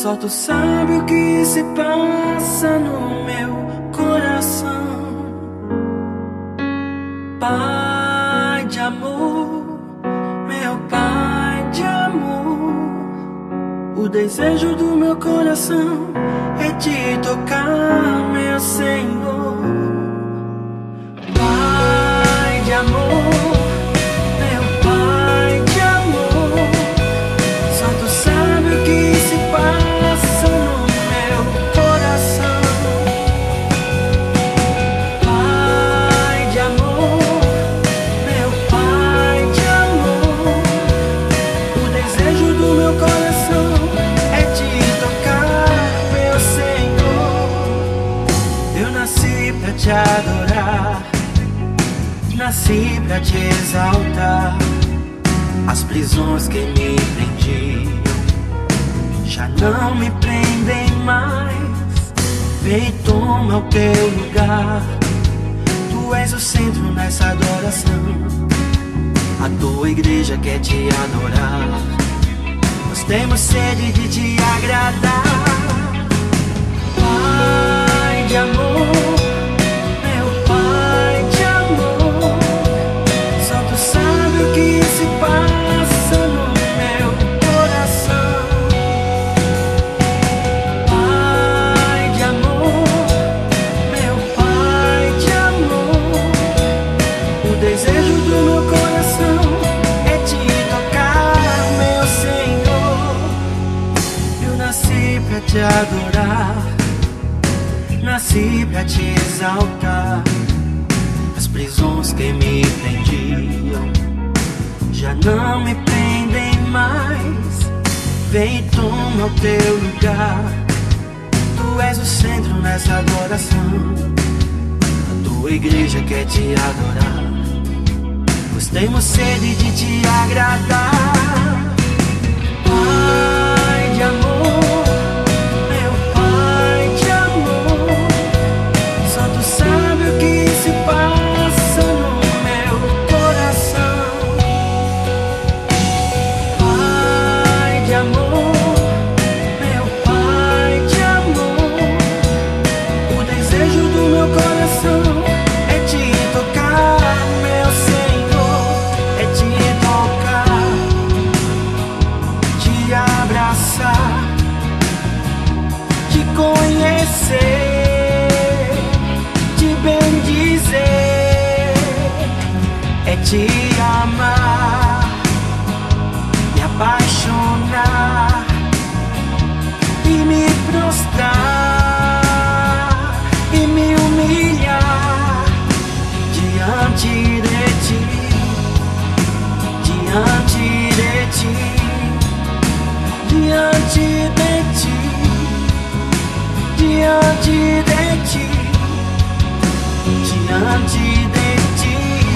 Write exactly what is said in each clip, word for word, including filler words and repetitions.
Só tu sabe o que se passa no meu coração. Pai de amor, meu Pai de amor, o desejo do meu coração é te tocar, meu Senhor. Pai de amor, meu Pai de amor, só tu sabe o que se passa no meu coração. Pai de amor, meu Pai de amor, o desejo do meu coração é te tocar, meu Senhor. Eu nasci pra te adorar, nasci pra te exaltar. As prisões que me prendiam já não me prendem mais. Vem e toma o teu lugar. Tu és o centro nessa adoração. A tua igreja quer te adorar. Nós temos sede de te agradar. Pai de amor, meu Pai de amor, só tu sabe o que se passa no meu coração. Pai de amor, meu Pai de amor, o desejo do meu coração é te tocar, meu Senhor. Eu nasci pra te adorar, nasci pra te exaltar. As prisões que me prendiam já não me prendem mais. Vem e toma o teu lugar. Tu és o centro nessa adoração. A tua igreja quer te adorar. Nós temos sede de te agradar. Pai de amor, meu Pai de amor, só tu sabe o que se passa no meu coração. Pai de amor, meu Pai de amor, o desejo do meu coração é te tocar, meu Senhor, é te tocar, te abraçar, te conhecer, te bendizer, é te amar, me apaixonar e me prostrar e me humilhar diante de ti, diante de ti, diante de ti, diante de ti, diante de ti,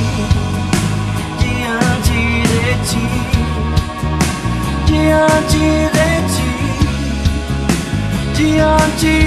diante de ti, diante de ti, diante